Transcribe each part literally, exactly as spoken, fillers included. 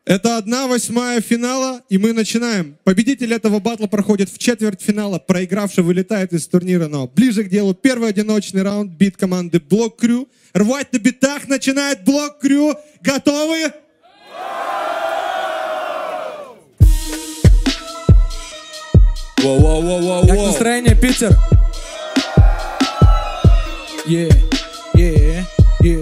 Это одна восьмая финала, и мы начинаем. Победитель этого батла проходит в четвертьфинала, проигравший вылетает из турнира. Но ближе к делу первый одиночный раунд, бит команды Блок Крю. Рвать на битах начинает Блок Крю. Готовы? Воу-воу-воу-воу-воу. Как настроение, Питер? Yeah, yeah, yeah.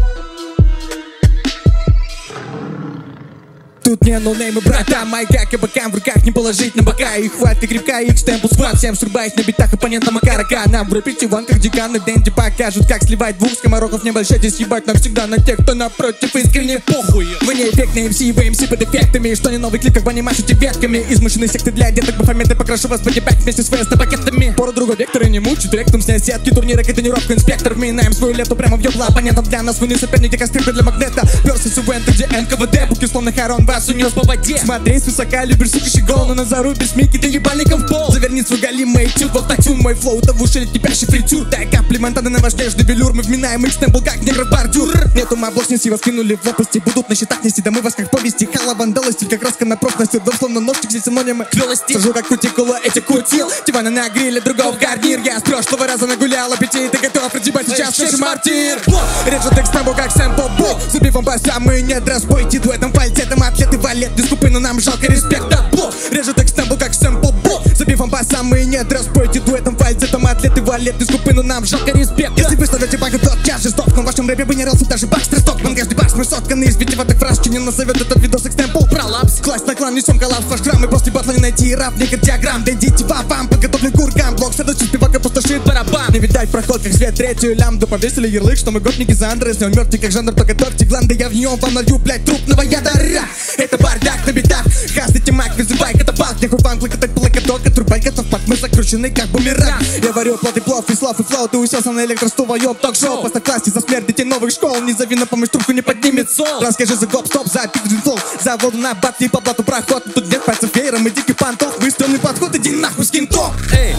Тут не ноунеймы, брата, майка, к бокам в руках не положить на бока. И хватка крепкая, их стемпл схват. Всем срубаясь на битах оппонента Макарака. Нам в рэпе ванках деканы Дэнди покажут, как сливать двух скоморохов. Не обольщайтесь, ебать навсегда на тех, кто напротив искренне похуй. Вы не эффектные эм си, вы эм си под эффектами. Что не новый клип, как бы не машете ветками. Измышленные секты для деток, бафометы, покрашу вас подебать вместе с фэст-пакетами. Пору другого вектора не мучают, ректум снять сетки, турниры, тренировку, инспектор. Вминаем свою лету прямо в ёбла оппонентов. Для нас вы не соперники, как стрипы для магнета. Версы сувенты, где эн ка вэ дэ, буки словно Харон вас унес по воде. Смотри, свысока, любишь сука щегол, но на зару без смики ты ебальником в пол. Заверни свой галимый этюд в автотюн, мой флоу, это в уши кипящий фритюр. Дай комплимент, на важнейший велюр, мы вминаем их стемпл, как негров бордюр. Нету маблош, неси вас кинули в лопасти, будут на счетах нести домой вас как повести. Хала, вандала, стиль как краска на профность, дом словно ножик, здесь синонимы клёвости. Сажу как кутикула, эти кутил, дивана на гриле, другого в гарнир. Я с прошлого раза нагулял аппетит, ты готов разъебать сейчас слышишь мартир. Режет текст табу, как сэмпл бу, забив по самый нет разбойте, в этом фальцетом атлеты валет, без купы, но нам жалко респект от бло. Режет текст табу, как сэмпл бу, забив по самый нет разбойте, в этом фальцетом атлеты валет, без купы, но нам жалко респект. Если вы ставите багу, то я жесток, но в вашем рэпе бы не релся даже Бакстер Стокман. Каждый бакс мы сотканы из витиеватых фраз, чинен назовет этот видос экстемпл пролапс. Класс на клан, несем коллапс, ваш грамм, и после батла не найти рап, не кардиограмм. Да идите вам, подготовлен курган, блок, следующий спивак, опустошит барабан. Не видать проход, как свет, третью лямбду повесили ярлык, что мы гопники за Андре. Если он мертвый, как жанр, то готовьте гланды, я в нем вам налью, блять, трупного яда. Это бардак на битах, хаздайте мак, вызывай катапалк. Нехуй фан, кликотать плакаток, отрубай готов, мы закручены как бумеранг. Я варю плод и плов, и слов, и флоу, ты уселся на электростул, воёб, ток-шоу. Поставь классе за смерть детей новых школ, не зови на помощь, трубку не поднимет сол. Расскажи за гоп-стоп, за пиджин флоу, за воду на батли, по блату проход. Тут нет пальцев веером и дикий пантов, выстрелный подход, иди нахуй с кинтом. Эй!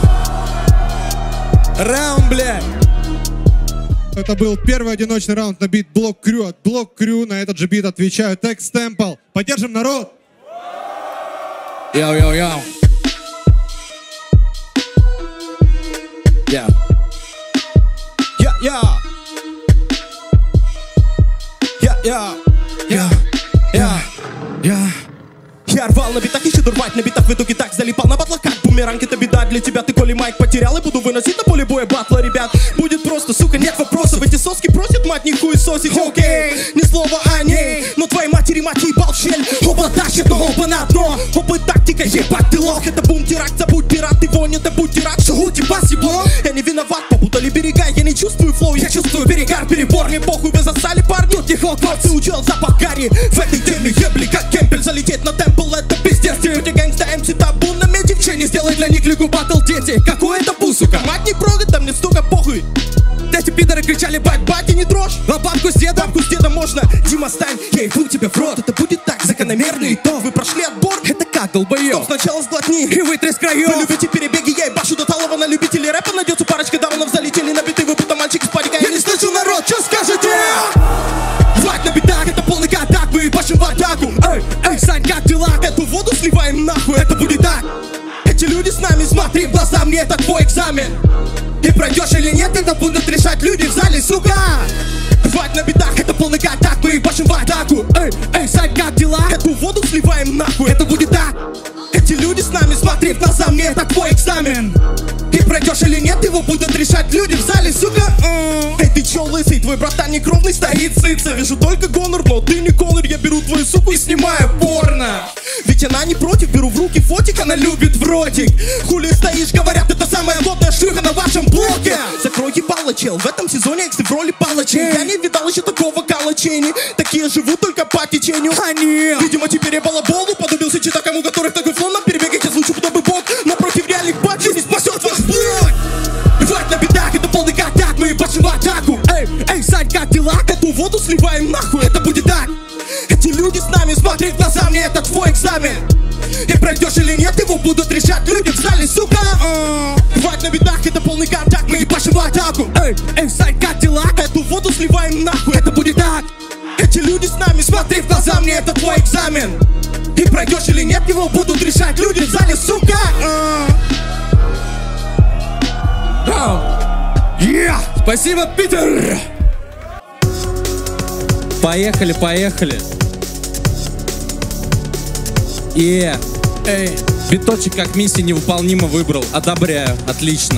Раунд, блядь! Это был первый одиночный раунд на бит Блок Крю. От Блок Крю на этот же бит отвечают Текст Темпл. Поддержим народ! Йоу-йоу-йоу. Yeah. Yeah, yeah. Yeah, yeah. Yeah, yeah. Yeah. Я рвал на битах, еще дурвать на битах, в итоге так залипал на батлах, как бумеранг, это беда для тебя. Ты коли майк потерял и буду выносить на поле боя батла, ребят. Будет просто, сука, нет вопросов. Эти соски просят, мать, не хуй сосить, окей. Ни слова о ней, но твоей матери мать ебал щель. Оба тащит, но оба на дно. Опыт тактика, ебать ты лох. Это бум теракт, забудь пират, ты вонь, это будь теракт. Шагу тебя съебло. Я не виноват, попутали берега. Я не чувствую флоу, я чувствую перегар, перебор. Мне похуй, вы засали парню, тихо, ты учел запах карри. В этой теме ебли, как кемпель, залететь на темпл. Это пиздец, тебе гэнгста эм си табу на меди в чене. Сделай для них лигу батл, дети. Какой это бу, сука? Мать не прогает, там нет стука, похуй. Эти пидоры кричали бать, бать и не дрожь. А бабку с дедом, бабку с дедом можно. Дима, стань, я ебу тебя в рот. Это будет так, закономерно и то. Вы прошли отбор, это как, долбоёб? Стоп, сначала сглотни и вытри с краёв. Вы любите перебеги, я ебашу до талого. На любителей рэпа найдется парочка даунов. Залетели на биты, вы будто мальчик с парикой. Я не слышу, народ, что скажете? Звать на битах, это полный контакт, мы ебашим в атаку. Эй, эй, Сань, как дела? Эту воду сливаем нахуй, это будет так. Эти люди с нами, смотри в глаза, мне это твой экзамен. И пройдешь или нет, это будут решать люди в зале, сука. Звать на битах, это полный контакт, мы ебашим в атаку. Эй, эй, Сань, как дела? Эту воду сливаем нахуй, это будет так. Эти люди с нами, смотри в глаза, мне это твой экзамен. И пройдешь или нет, его будут решать люди в зале, сука. Эй, ты чё лысый, твой братан не кровный стоит сыца. Вижу только гонор, но ты не Конор. Я беру твою суку и снимаю порно. Ведь она не против, беру в руки фотик, она любит в ротик. Хули стоишь, говорят, это самая лотная шлюха на вашем блоке. Закрой ебало, чел, в этом сезоне эксы в роли палачей. Я не видал еще такого калачени. Такие живут только по течению. Они, видимо, теперь я балаболу подубился читакам, у которых такой флон. На перебеге звучу, чтобы бог, но против реальных бачей не спасет ваш блок. Рвать на битах, это полный контакт, мы ебашим в атаку. Эй, эй, Сань, как дела? Эту воду сливаем нахуй, это будет так. Эти люди с нами, смотри в глаза, мне это твой экзамен. И пройдешь или нет, его будут решать люди в зале, сука. Рвать на битах, это полный контакт, мы ебашим в атаку. Эй, эй, Сань, как дела? Эту воду сливаем нахуй, это будет так. Эти люди с нами, смотри смотри в глаза, мне это твой экзамен. И пройдешь или нет, его будут решать люди в зале, сука. Yeah. Спасибо, Питер. Поехали, поехали. Е, эй, биточек как миссия невыполнимо выбрал. Одобряю, отлично.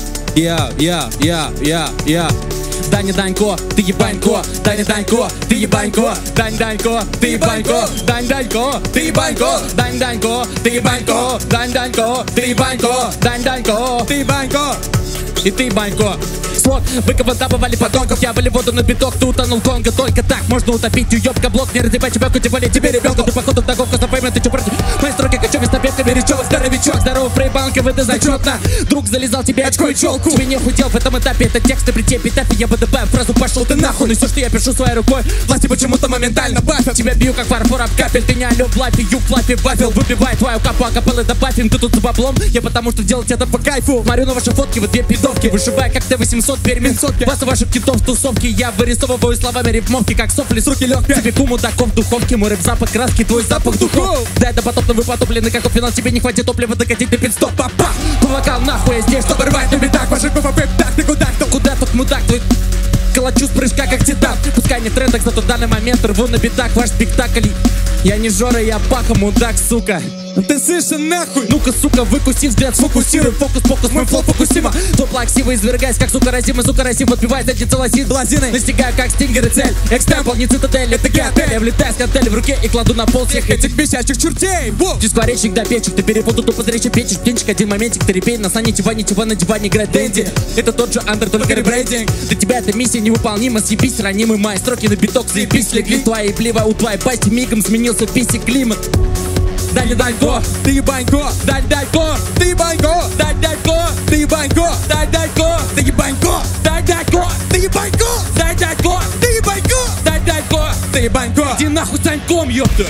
Я, я, я, я, я. Даня Данько, ты ебанько, Даня Данько, ты ебанько, Дань Данько, ты ебанько, Дань Данько, ты ебанько, Дань Данько, ты ебанько, Дань Данько, ты ебанько, Дань Данько, ты ебанько. И ты, банько. Слот, выкопан табовали подонков. Я вали воду на биток, ты утонул Конго. Только так можно утопить уёбка. Блок, не раздевай чебёку, тем более тебе ребёнка. Ты походу торговка, запомни, ты чё против? Мои строки кочёвый с напетками речёвый. Здоровичок, здорово, фрейбанка, вы ты зачётно. Друг залезал тебе очко и чёлку. Тебе не худел в этом этапе, это тексты при тебе этапе. Я бы добавил фразу пошёл ты нахуй. Но всё, что я пишу своей рукой, власти почему-то моментально бафят. Тебя бью как фарфор об капель. Ты не алё в лапе, ю в лапе, вафел. Выбивай твою капу, акапеллы добавим. Ты тут с баблом, я потому что делать это по кайфу. Смотрю на ваши фотки, вы две пидовки. Вышибай как Т восемьсот, переменцот. Вас и ваших китов в тусовке. Я вырисовываю словами рифмовки, как софли с руки лёг. Тебе куму даков в духовке. Мой рэп запах краски, твой запах духов. Да это потопно, вы потоплены, как финал. Тебе не хватит топлива, докатить до пидстоп. Папа, повокал нахуй, я здесь, чтобы рвать на битах. Ваших ПВП, так ты куда, кто куда тут мудак твой. Калачу с прыжка, как титан. Пускай не в трендах, зато в данный момент рву на битах ваш спектакль. Я не Жора, я Паха, мудак, сука. Ну ты слышишь нахуй? Ну-ка, сука, выкуси взгляд, сфокусируй. Фокус-фокус, мой флоу фокусима. То плаксиво извергаясь, как сука разима. Сука разим, отбивает эти целосит блазины. Настигаю, как стингер и цель. Экстемпл, не цитадель, это геотель. Я влетаю с гантель в руке и кладу на пол всех этих бесячих чертей. Дискваречник до печек, ты перепутал тупо зречи печек. Птенчик, один моментик, ты репей, на сане тива, не тива, на диване играет Дэнди. Это тот же андер, только ребрейдинг. Для тебя эта миссия невыполнима, съебись, ранимый мои строки на биток, заебись, легли твои плева. У твоей пасти мигом сменился писи климат. Дань Данько, ты ебанько, Дань Данько, ты ебанько, Дань Данько, ты ебанько, Дань Данько, ты ебанько, Дань Данько, ты ебанько, Дань Данько, ты ебанько, Дань Данько, ты ебанько. Иди нахуй Саньком, ёпта.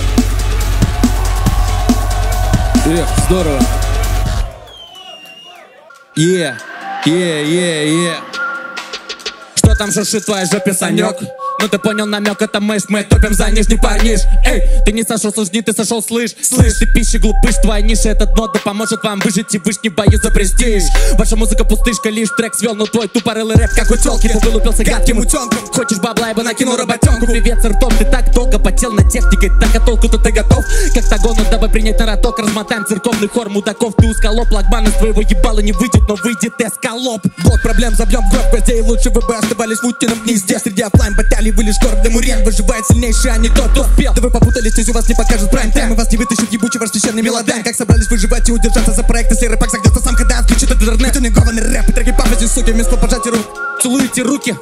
Эх, здорово. Е, е, е, е. Что там шуршит твоя жопе, Санёк? Ну ты понял намек, это мэш, мы топим за нижний парниш. Эй, ты не сошел с лыжни, ты сошел слышь. Слышь, ты пищи глупыш, твоя ниша, этот нот да поможет вам выжить и вышний бою за престиж. Ваша музыка пустышка, лишь трек свел, но твой тупорылый рэп как у тёлки. Ты вылупился гадким утёнком. Хочешь бабла, я бы накинул работёнку. Певец ртом, ты так долго потел над техникой. Так а толку-то ты готов к октагону, дабы принять нароток. Размотаем церковный хор мудаков. Ты усколоп, лагман из твоего ебала не выйдет, но выйдет эскалоп. Блок проблем забьем в гроб гвоздей. Лучше вы бы оставались в утином гнезде. Среди оффлайн баталий вы лишь гордый мурен. Выживает сильнейший, а не тот, кто успел. Да вы попутались, здесь у вас не покажут прайм-тайм. И вас не вытащит ебучий ваш священный мелодрам. Как собрались выживать и удержаться за проекты. Серый пак загнется сам, когда отключит интернет. Тюнингованный рэп и треки пафоси, суки. Вместо пожатия рук целуете руки.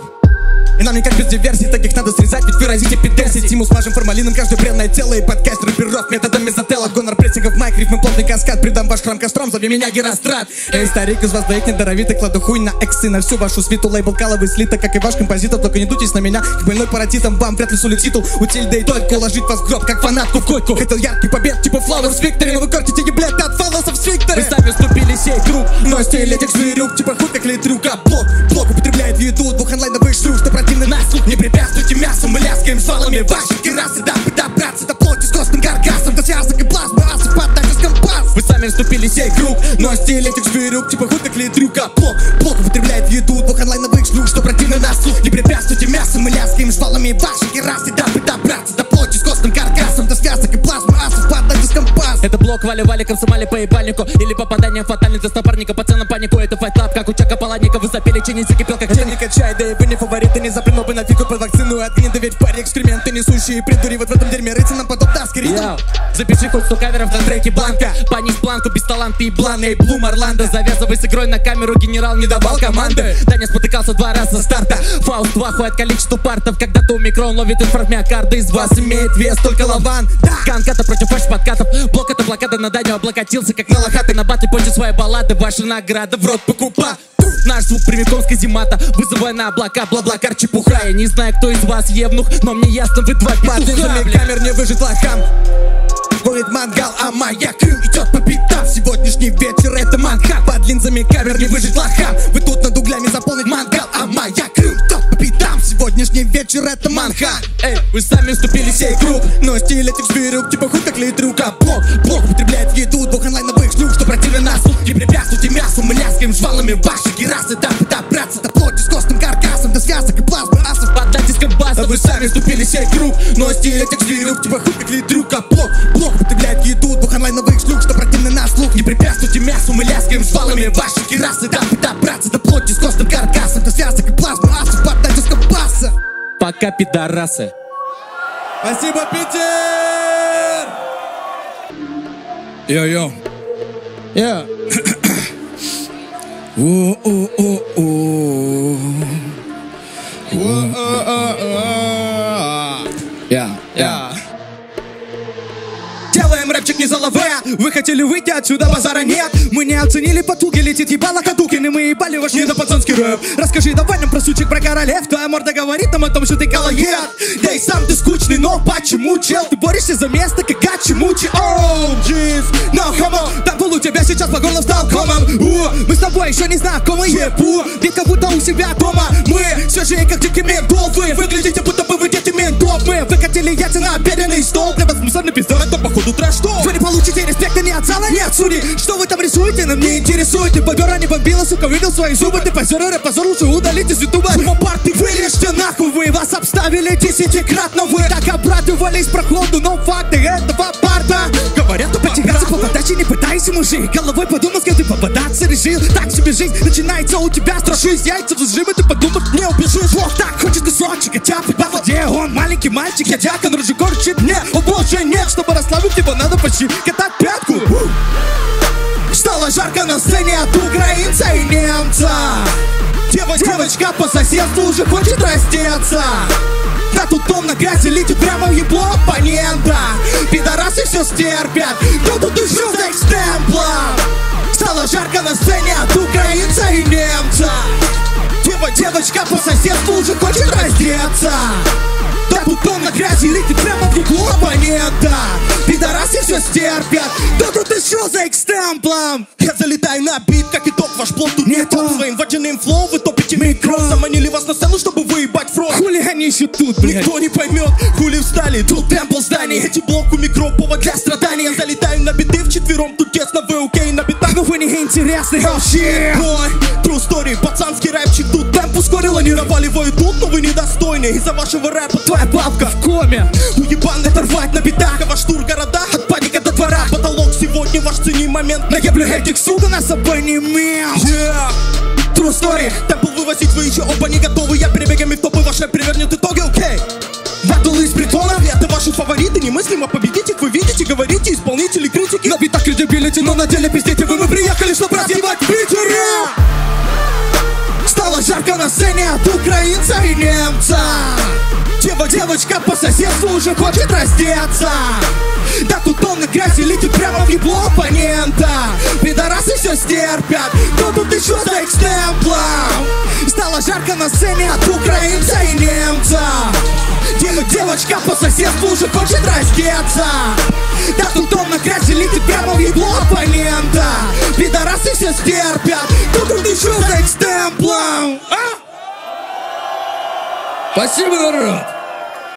И нам никак без диверсий, таких надо срезать, ведь вы разите пидерси. Тиму смажем формалином каждое бренное тело. И подкаст рэперов методом мезотела. Гонор прессингов, майк, рифмы, плотный каскад. Придам ваш храм костром, зови меня Герострат. Эй, старик, из вас двоих недоровитый. Кладу хуй на эксы, на всю вашу свиту. Лейбл каловый слиток, как и ваш композитор. Только не дутесь на меня, к больной паратитом. Вам вряд ли сулит титул, утиль, да и только уложить вас в гроб, как фанатку в койку. Хотел яркий побед, типа Flowers Victory. Но вы кортите еблять от фаллосов с Виктори. Вы сами вступили сей круг, но стиль этих зверюк. Типа хуй как литрюк, а блок, блок употребляет в еду. Двух онлайновых шлюх, что противный нас слух. Не препятствуйте мясом, мы ляскаем свалами ваши керасы. Да, добраться до плоти с костным каркасом. До связок и плазмы, асы, поддать компас. Вы сами вступили сей круг, но стиль этих зверюк. Типа хуй как литрюк, а блок, блок употребляет в еду. Двух онлайновых шлюх, что противный нас слух. Не препятствуйте мясом, мы ляскаем свалами ваши керасы. Да, добраться до плоти с костным каркасом. До связок и плазмы, асы, поддать компас. Это блок вали-вали, комсомали по ебальнику. Или попадание фатальный для напарника. По ценам панику, это файтлап, как у Чака Паланика. Вы запели, чинить закипел, как это не качай. Да и вы не фавориты, не запряну бы нафиг под вакцину от гнида. Ведь в паре экскременты несущие придури. Вот в этом дерьме рыться нам потом таски ритм. Запиши хоть сто каверов на треке Бланка. Понизь планку, без таланта и блан. Эй, Блум, Орландо, завязывай с игрой на камеру. Генерал не давал команды. Даня спотыкался два раза со старта. Фауст вахуй от количества партов. Когда-то у микрон ловит инфаркт миокарда. Из вас имеет вес только лаван. Канката против ваших подкатов. Блок это блокада, на Даню облокотился, как на лохаты. На батле позже свои баллады. Ваши награды в рот покупа. Наш звук прямиком с каземата, вызывая на облака, бла-бла-кар, чепуха. Я не знаю, кто из вас евнух, но мне ясно, вы два петуха. Под линзами камер не выжить лохам. Горит мангал, а моя крю идет по пятам. Сегодняшний вечер это Манхан. Под линзами камер не выжить лохам. Вы тут над углями заполнить мангал, а моя крю идет по пятам. Сегодняшний вечер это Манхан. Эй, вы сами вступили в сей круг, но стиль этих зверюк типа хуй как литрук. А блок, блок употребляет еду двух онлайновых шлюх, что противно нас. Не препятствуйте мясу, мы лязгаем жвалами ваши герасы. Да, да, братцы, да плоть с костным каркасом, до связок и плазмы асов, под натиском баса. Вы сами вступили в сей круг, но стиль этих зверюк типа хуй как литрук. А блок, блок употребляет еду двух онлайновых шлюх, что противно нас слух. Не препятствуйте мясу, мы лязгаем жвалами ваши герасы. Да, да, братцы, да плоть с костным каркасом, до связок и плазмы асов, под натиском баса. Пока, пидорасы. Спасибо, Питер! Йо-йо. Я. Я. Я. Делаем рэпчик не за лаве. Вы хотели выйти отсюда, базара нет. Мы не оценили потуги, летит ебало Кадукин, и мы ебали ваш недопацанский рэп. Расскажи давай нам про сучек, про королев. Твоя морда говорит нам о том, что ты колоед. Да и сам ты скучный, но почему, чел? Ты борешься за место, как Гачимучи. Оу, джиз, no homo. Там был у тебя сейчас по горло стал комом. У, мы с тобой еще не знакомы, ебу. Ведь как будто у себя дома. Мы свежие, как дикие ментовы. Выглядите, будто бы вы дети ментов. Мы выкатили яйца на обеденный стол. Для вас мусорный пиздор, это походу трэш-ток. Вы не получите респекта ни от зала, ни от судей. Что вы там рисуете, нам не интересует. Ты бобера не бомбила, сука, видел свои зубы. Ты позер, рэп, позор, лучше удалить из ютуба. Жопопар, ты вылежьте нахуй, вы вас обставили десятикратно. Вы так обрадовались проходу, но факты этого парта говорят, что потягаться по подаче не пытайся, мужик. Головой подумал, с кем ты попадаться решил. Так себе жизнь начинается у тебя, страшись яйца зажимы, ты подумаешь, не убежишь. Вот так хочет кусочек, хотя бы по воде. Он маленький мальчик, я дьякон, рыжий корчит мне. О боже, нет, чтобы расслабить его, надо почти катать пятку. Стало жарко на сцене от украинца и немца. Дева, девочка по соседству уже хочет раздеться. Да тут он на грязи летит прямо в ебло оппонента. Пидорасы все стерпят, но тут еще за экстемплом. Стало жарко на сцене от украинца и немца. Дева, девочка по соседству уже хочет раздеться. Да тут он на грязи летит прямо в ебло оппонента. Пидорасы все стерпят, да тут еще за экстемплом. Я залетаю на бит, как итог, ваш плод тут не топ. Своим водяным флоу вы топите микро. Заманили вас на сцену, чтобы выебать фронт. Хули они еще тут, блядь? Никто не поймет, хули встали, тут темпл зданий. Эти блоку микро, повод для страданий. Я залетаю на биты вчетвером, тут тесно, вы окей на битах. Но вы не интересны, oh shit. Бой, true story, пацанский рэпчик тут. Темп ускорил, они наваливают тут, но вы недостойны. Из-за вашего рэпа твоя бабка в коме. Уебан оторвать на битах, а ваш тур города от паника до двора. Потолок сегодня ваш ценный момент. Наеблю этих сука на собой не имел. Yeah. True story, темпл вывозить вы еще оба не готовы. Я перебегами в топы, ваш рэп перевернет итоги, окей okay. Батл из притонов, это ваши фавориты. Немыслимо победить их, вы видите, говорите, исполнители, критики. На битах кредибилити, но на деле пиздите вы. Мы приехали, чтобы развивать Питера. Стало жарко на сцене от украинца и немца. Дева, девочка по соседству уже хочет раздеться. Да тут он на грязи летит прямо в ебло оппонента. Пидорасы все стерпят, но тут еще за экстемплом. Стало жарко на сцене от украинца и немца. Дева, девочка по соседству уже хочет раздеться. Да тут он на грязи летит прямо в ебло оппонента. Пидорасы все стерпят, но тут еще за экстемплом. А? Спасибо, народ!